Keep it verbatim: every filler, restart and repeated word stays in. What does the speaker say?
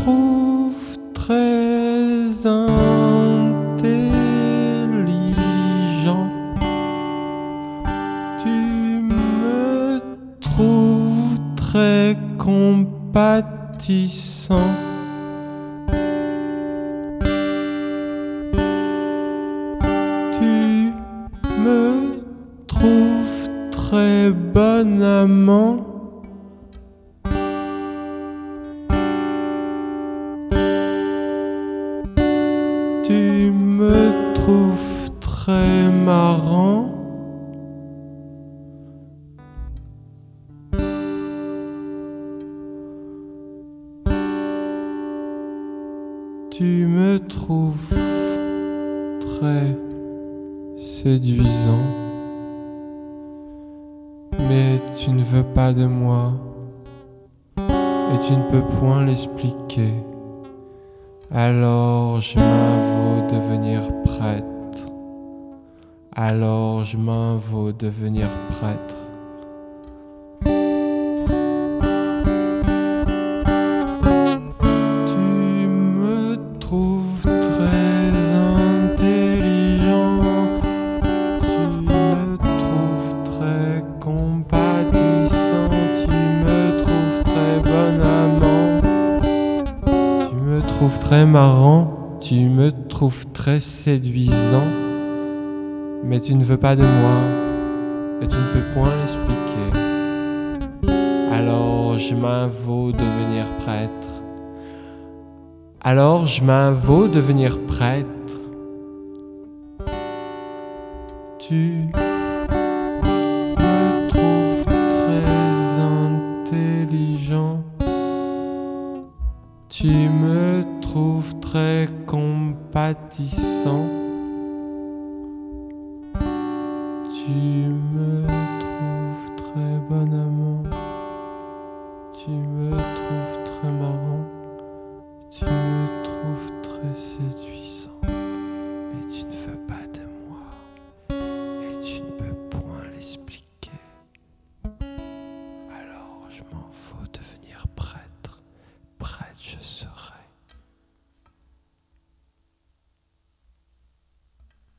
trouves très intelligent. Tu me trouves très compatissant. Tu me trouves très bon amant. Tu me trouves très marrant. Tu me trouves très séduisant. Mais tu ne veux pas de moi, et tu ne peux point l'expliquer. Alors je m'avoue devenir prêtre. Alors je m'avoue devenir prêtre. Tu me trouves très intelligent. Tu me trouves très compatissant. Tu me trouves très bon amant. Tu me trouves très marrant. Tu me trouves très séduisant. Mais tu ne veux pas de moi, et tu ne peux point l'expliquer. Alors je m'avoue devenir prêtre. Alors je m'avoue devenir prêtre. Tu me trouves très intelligent. Tu me trouves très compatissant. Tu me trouves très bon amant. Tu me trouves très marrant. Tu me trouves très séduisant. Mais tu ne veux pas de moi, et tu ne peux